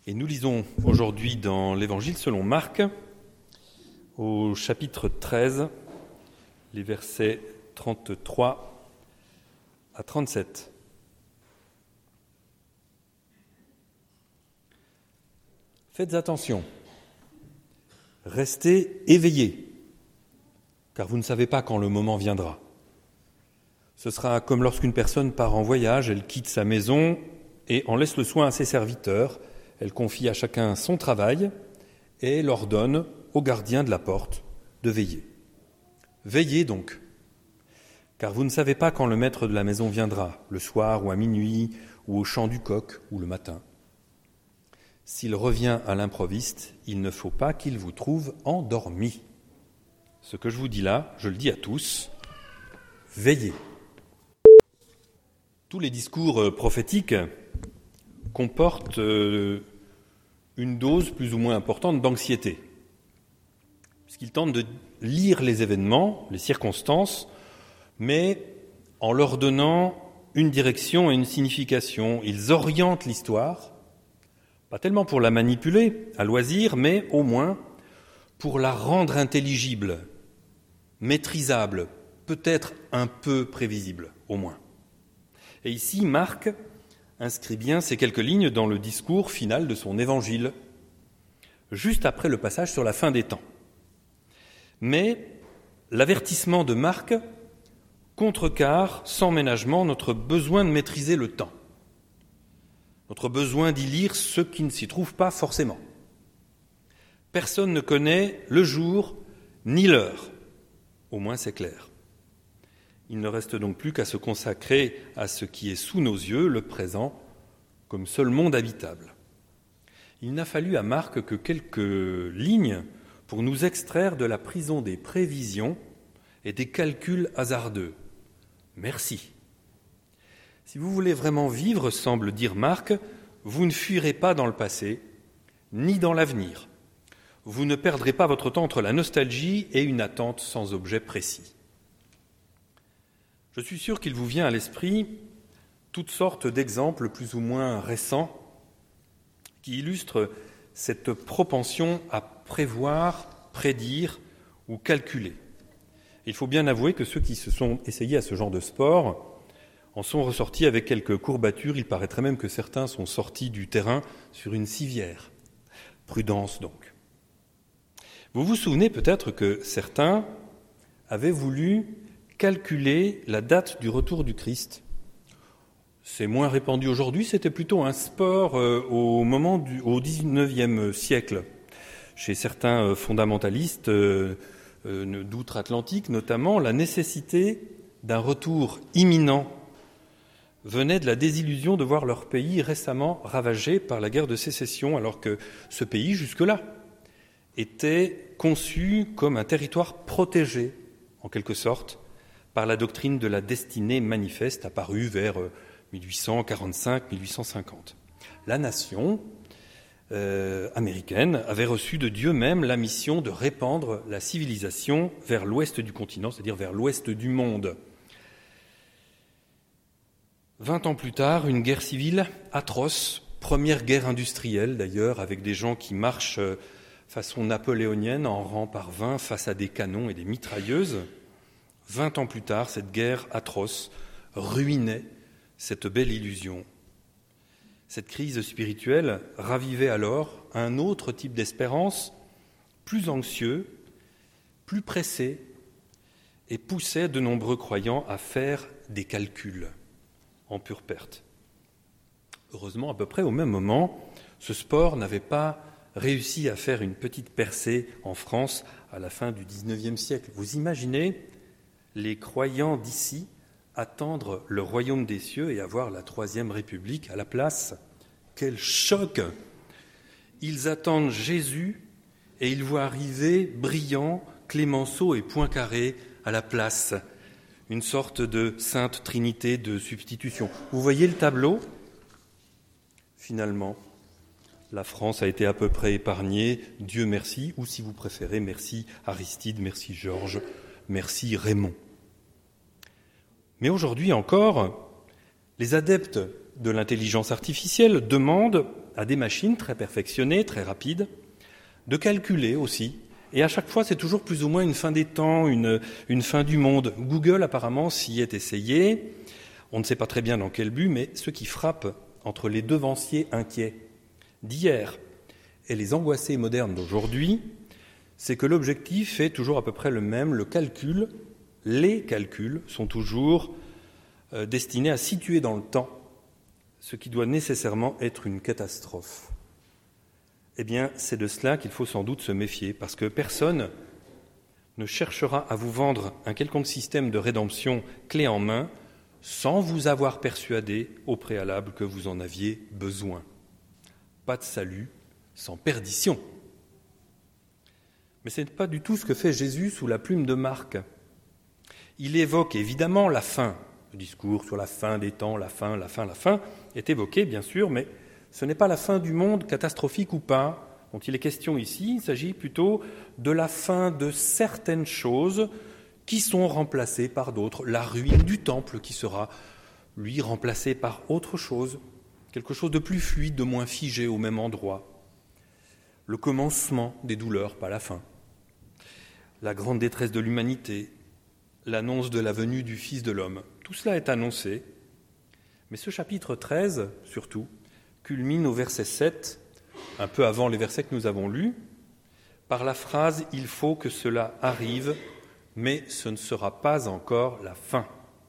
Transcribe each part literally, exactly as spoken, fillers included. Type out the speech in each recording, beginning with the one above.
Et nous lisons aujourd'hui dans l'Évangile selon Marc, au chapitre treize, les versets trente-trois à trente-sept. Faites attention, restez éveillés, car vous ne savez pas quand le moment viendra. Ce sera comme lorsqu'une personne part en voyage, elle quitte sa maison et en laisse le soin à ses serviteurs. Elle confie à chacun son travail et elle ordonne au gardien de la porte de veiller. Veillez donc, car vous ne savez pas quand le maître de la maison viendra, le soir ou à minuit, ou au chant du coq, ou le matin. S'il revient à l'improviste, il ne faut pas qu'il vous trouve endormis. Ce que je vous dis là, je le dis à tous, veillez. Tous les discours prophétiques comportent une dose plus ou moins importante d'anxiété, puisqu'ils tentent de lire les événements, les circonstances, mais en leur donnant une direction et une signification. Ils orientent l'histoire, pas tellement pour la manipuler à loisir, mais au moins pour la rendre intelligible, maîtrisable, peut-être un peu prévisible, au moins. Et ici, Marc inscrit bien ces quelques lignes dans le discours final de son évangile, juste après le passage sur la fin des temps. Mais l'avertissement de Marc contrecarre sans ménagement notre besoin de maîtriser le temps, notre besoin d'y lire ce qui ne s'y trouve pas forcément. Personne ne connaît le jour ni l'heure, au moins c'est clair. Il ne reste donc plus qu'à se consacrer à ce qui est sous nos yeux, le présent, comme seul monde habitable. Il n'a fallu à Marc que quelques lignes pour nous extraire de la prison des prévisions et des calculs hasardeux. Merci. Si vous voulez vraiment vivre, semble dire Marc, vous ne fuirez pas dans le passé, ni dans l'avenir. Vous ne perdrez pas votre temps entre la nostalgie et une attente sans objet précis. Je suis sûr qu'il vous vient à l'esprit toutes sortes d'exemples plus ou moins récents qui illustrent cette propension à prévoir, prédire ou calculer. Il faut bien avouer que ceux qui se sont essayés à ce genre de sport en sont ressortis avec quelques courbatures. Il paraîtrait même que certains sont sortis du terrain sur une civière. Prudence donc. Vous vous souvenez peut-être que certains avaient voulu calculer la date du retour du Christ. C'est moins répandu aujourd'hui, c'était plutôt un sport euh, au moment du au dix-neuvième siècle, chez certains euh, fondamentalistes euh, euh, d'outre-Atlantique notamment. La nécessité d'un retour imminent venait de la désillusion de voir leur pays récemment ravagé par la guerre de sécession, alors que ce pays, jusque-là, était conçu comme un territoire protégé, en quelque sorte, par la doctrine de la destinée manifeste apparue vers mille huit cent quarante-cinq mille huit cent cinquante. La nation euh, américaine avait reçu de Dieu même la mission de répandre la civilisation vers l'ouest du continent, c'est-à-dire vers l'ouest du monde. Vingt ans plus tard, une guerre civile atroce, première guerre industrielle d'ailleurs, avec des gens qui marchent façon napoléonienne en rang par vingt face à des canons et des mitrailleuses. Vingt ans plus tard, cette guerre atroce ruinait cette belle illusion. Cette crise spirituelle ravivait alors un autre type d'espérance, plus anxieux, plus pressé, et poussait de nombreux croyants à faire des calculs en pure perte. Heureusement, à peu près au même moment, ce sport n'avait pas réussi à faire une petite percée en France à la fin du dix-neuvième siècle. Vous imaginez les croyants d'ici attendre le royaume des cieux et avoir la troisième République à la place. Quel choc! Ils attendent Jésus et ils voient arriver Briand, Clémenceau et Poincaré à la place. Une sorte de sainte trinité de substitution. Vous voyez le tableau? Finalement, la France a été à peu près épargnée. Dieu merci, ou si vous préférez, merci Aristide, merci Georges, merci Raymond. Mais aujourd'hui encore, les adeptes de l'intelligence artificielle demande à des machines très perfectionnées, très rapides, de calculer aussi. Et à chaque fois, c'est toujours plus ou moins une fin des temps, une, une fin du monde. Google, apparemment, s'y est essayé. On ne sait pas très bien dans quel but, mais ce qui frappe entre les devanciers inquiets d'hier et les angoissés modernes d'aujourd'hui, c'est que l'objectif est toujours à peu près le même. Le calcul, les calculs sont toujours euh, destinés à situer dans le temps ce qui doit nécessairement être une catastrophe. Eh bien, c'est de cela qu'il faut sans doute se méfier, parce que personne ne cherchera à vous vendre un quelconque système de rédemption clé en main sans vous avoir persuadé au préalable que vous en aviez besoin. Pas de salut sans perdition. Mais ce n'est pas du tout ce que fait Jésus sous la plume de Marc. Il évoque évidemment la fin. Le discours sur la fin des temps, la fin, la fin, la fin est évoqué, bien sûr, mais ce n'est pas la fin du monde, catastrophique ou pas, dont il est question ici. Il s'agit plutôt de la fin de certaines choses qui sont remplacées par d'autres. La ruine du temple qui sera, lui, remplacée par autre chose, quelque chose de plus fluide, de moins figé au même endroit. Le commencement des douleurs, pas la fin. La grande détresse de l'humanité, l'annonce de la venue du Fils de l'homme. Tout cela est annoncé, mais ce chapitre treize, surtout, culmine au verset sept, un peu avant les versets que nous avons lus, par la phrase « Il faut que cela arrive, mais ce ne sera pas encore la fin ».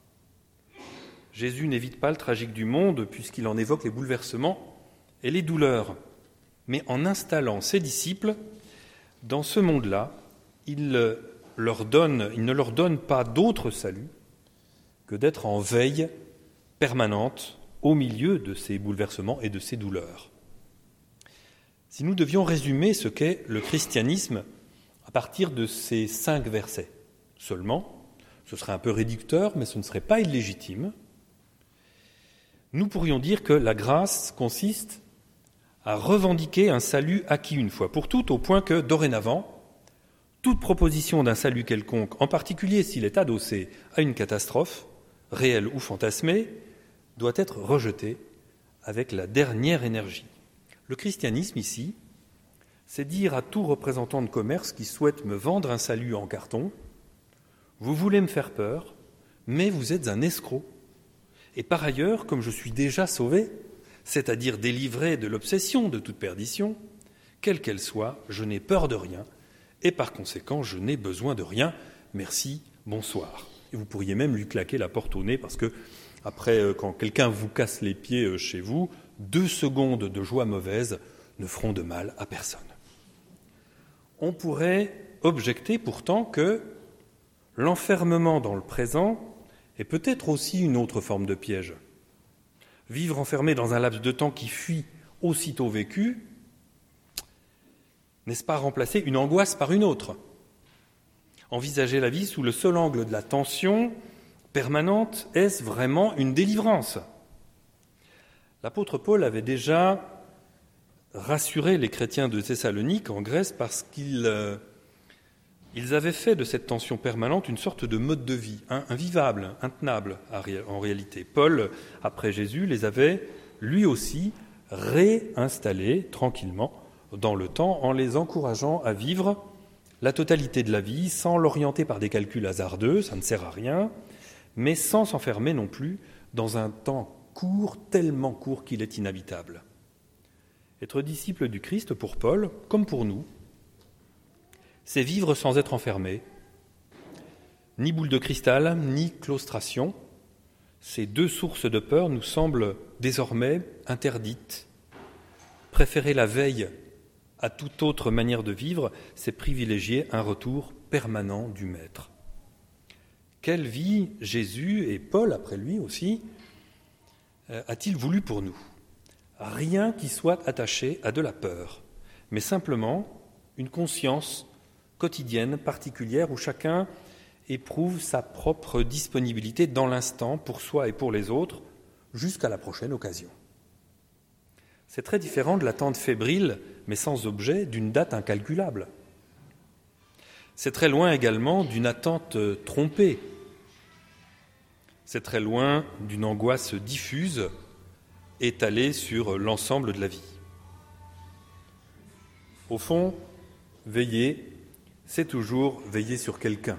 Jésus n'évite pas le tragique du monde, puisqu'il en évoque les bouleversements et les douleurs. Mais en installant ses disciples dans ce monde-là, il, leur donne, il ne leur donne pas d'autre salut que d'être en veille permanente au milieu de ces bouleversements et de ces douleurs. Si nous devions résumer ce qu'est le christianisme à partir de ces cinq versets seulement, ce serait un peu réducteur, mais ce ne serait pas illégitime, nous pourrions dire que la grâce consiste à revendiquer un salut acquis une fois pour toutes, au point que, dorénavant, toute proposition d'un salut quelconque, en particulier s'il est adossé à une catastrophe, réelle ou fantasmée, doit être rejetée avec la dernière énergie. Le christianisme, ici, c'est dire à tout représentant de commerce qui souhaite me vendre un salut en carton, « Vous voulez me faire peur, mais vous êtes un escroc. Et par ailleurs, comme je suis déjà sauvé, c'est-à-dire délivré de l'obsession de toute perdition, quelle qu'elle soit, je n'ai peur de rien, et par conséquent, je n'ai besoin de rien. Merci, bonsoir. » Et vous pourriez même lui claquer la porte au nez, parce que, après, quand quelqu'un vous casse les pieds chez vous, deux secondes de joie mauvaise ne feront de mal à personne. On pourrait objecter pourtant que l'enfermement dans le présent est peut-être aussi une autre forme de piège. Vivre enfermé dans un laps de temps qui fuit aussitôt vécu, n'est-ce pas remplacer une angoisse par une autre ? Envisager la vie sous le seul angle de la tension permanente, est-ce vraiment une délivrance ? L'apôtre Paul avait déjà rassuré les chrétiens de Thessalonique en Grèce parce qu'ils euh, ils avaient fait de cette tension permanente une sorte de mode de vie, hein, invivable, intenable en réalité. Paul, après Jésus, les avait lui aussi réinstallés tranquillement dans le temps en les encourageant à vivre la totalité de la vie sans l'orienter par des calculs hasardeux, ça ne sert à rien, mais sans s'enfermer non plus dans un temps court, tellement court qu'il est inhabitable. Être disciple du Christ pour Paul, comme pour nous, c'est vivre sans être enfermé, ni boule de cristal, ni claustration. Ces deux sources de peur nous semblent désormais interdites. Préférer la veille à toute autre manière de vivre, c'est privilégier un retour permanent du Maître. Quelle vie Jésus, et Paul après lui aussi, a-t-il voulu pour nous ? Rien qui soit attaché à de la peur, mais simplement une conscience quotidienne, particulière, où chacun éprouve sa propre disponibilité dans l'instant pour soi et pour les autres, jusqu'à la prochaine occasion. C'est très différent de l'attente fébrile, mais sans objet, d'une date incalculable. C'est très loin également d'une attente trompée. C'est très loin d'une angoisse diffuse étalée sur l'ensemble de la vie. Au fond, veiller, c'est toujours veiller sur quelqu'un.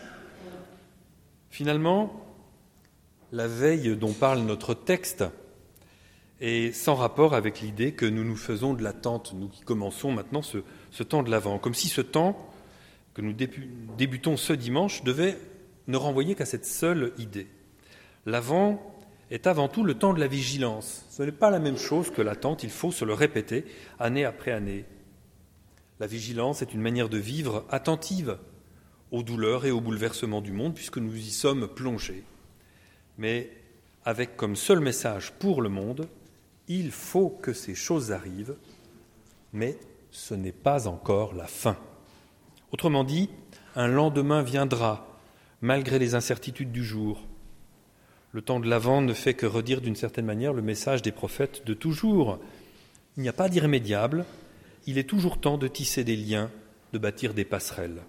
Finalement, la veille dont parle notre texte est sans rapport avec l'idée que nous nous faisons de l'attente, nous qui commençons maintenant ce, ce temps de l'Avent, comme si ce temps que nous débutons ce dimanche devait ne renvoyer qu'à cette seule idée. L'Avent est avant tout le temps de la vigilance. Ce n'est pas la même chose que l'attente, il faut se le répéter année après année. La vigilance est une manière de vivre attentive aux douleurs et aux bouleversements du monde, puisque nous y sommes plongés. Mais avec comme seul message pour le monde, il faut que ces choses arrivent, mais ce n'est pas encore la fin. Autrement dit, un lendemain viendra, malgré les incertitudes du jour. Le temps de l'Avent ne fait que redire d'une certaine manière le message des prophètes de toujours. Il n'y a pas d'irrémédiable, il est toujours temps de tisser des liens, de bâtir des passerelles.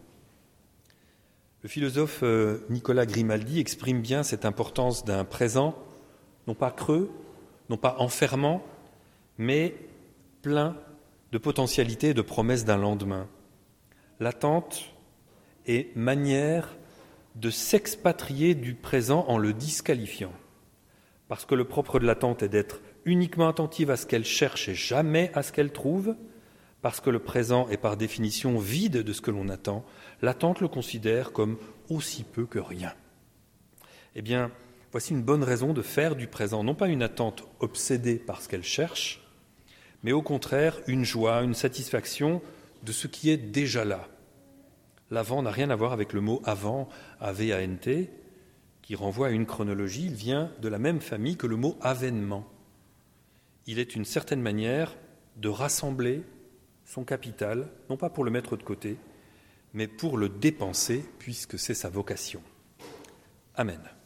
Le philosophe Nicolas Grimaldi exprime bien cette importance d'un présent, non pas creux, non pas enfermant, mais plein de potentialités et de promesses d'un lendemain. L'attente est manière de s'expatrier du présent en le disqualifiant, parce que le propre de l'attente est d'être uniquement attentive à ce qu'elle cherche et jamais à ce qu'elle trouve, parce que le présent est par définition vide de ce que l'on attend, l'attente le considère comme aussi peu que rien. Eh bien, voici une bonne raison de faire du présent, non pas une attente obsédée par ce qu'elle cherche, mais au contraire une joie, une satisfaction de ce qui est déjà là. L'avant n'a rien à voir avec le mot avant, A V A N T, qui renvoie à une chronologie, il vient de la même famille que le mot avènement. Il est une certaine manière de rassembler son capital, non pas pour le mettre de côté, mais pour le dépenser, puisque c'est sa vocation. Amen.